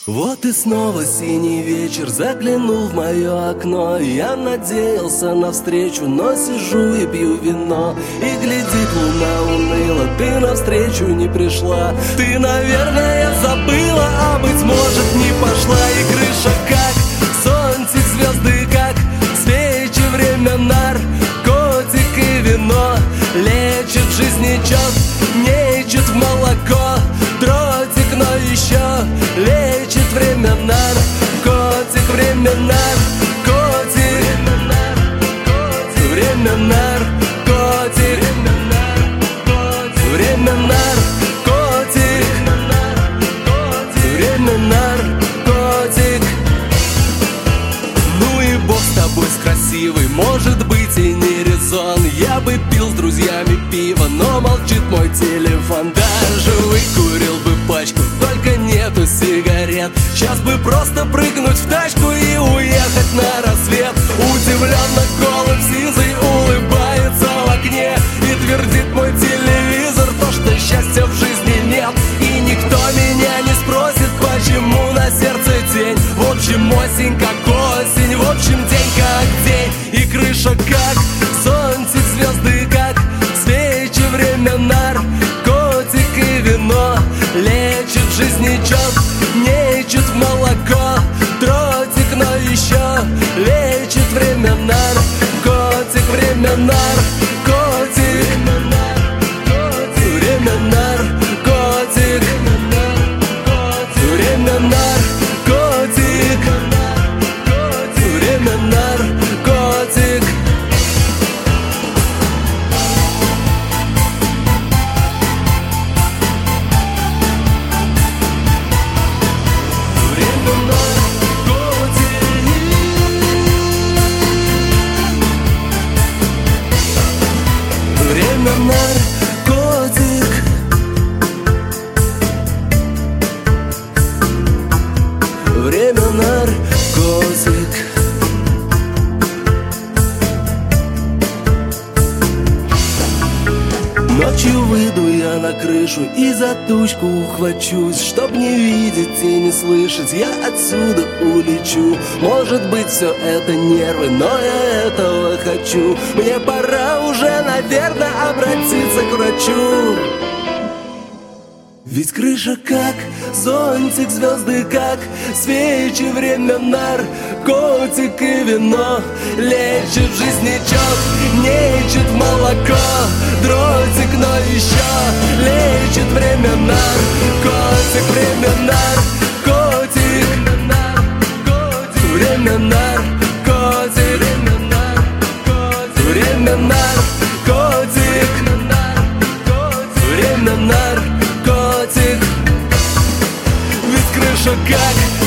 Вот и снова синий вечер заглянул в мое окно. Я надеялся на встречу, но сижу и пью вино. И глядит луна уныло, ты навстречу не пришла. Ты, наверное, забыла, а быть может не пошла. И крыша как зонтик, звезды как свечи, время наркотик и вино. Лечит жизнечет, нечет в молоко. Дротик, но еще лечит время наркотик, время наркотик, время наркотик, время наркотик, время наркотик. Ну и бог с тобой, с красивой, может быть и не резон. Я бы пил с друзьями пиво, но молчит мой телефон. Даже выкурил бы пачку, только нету сигарет. Сейчас бы просто прыгнуть в тачку и уехать на рассвет. Удивленно голым сизый улыбается в окне и твердит мой телевизор то, что счастья в жизни нет. И никто меня не спросит, почему на сердце тень. В общем, осень как осень, в общем, день как день. И крыша как зонтик, звезды как свечи, время наркотик и вино. Лечит жизнечет, нечет в молоко. Дротик, но еще лечит время наркотик, время наркотик, время наркотик, время наркотик, время наркотик. Время наркотик. Время наркотик. Ночью выйду я на крышу и за тучку ухвачусь. Чтоб не видеть и не слышать, я отсюда улечу. Может быть, все это нервы, но я этого хочу. Мне пора уже, наверное, обратиться к врачу. Ведь крыша как зонтик, звезды как свечи, время наркотик и вино. Лечит жизнечет, нечет молоко. Дротик, но еще лечит время наркотик, время наркотик, время наркотик, время наркотик, время наркотик. Ведь крыша как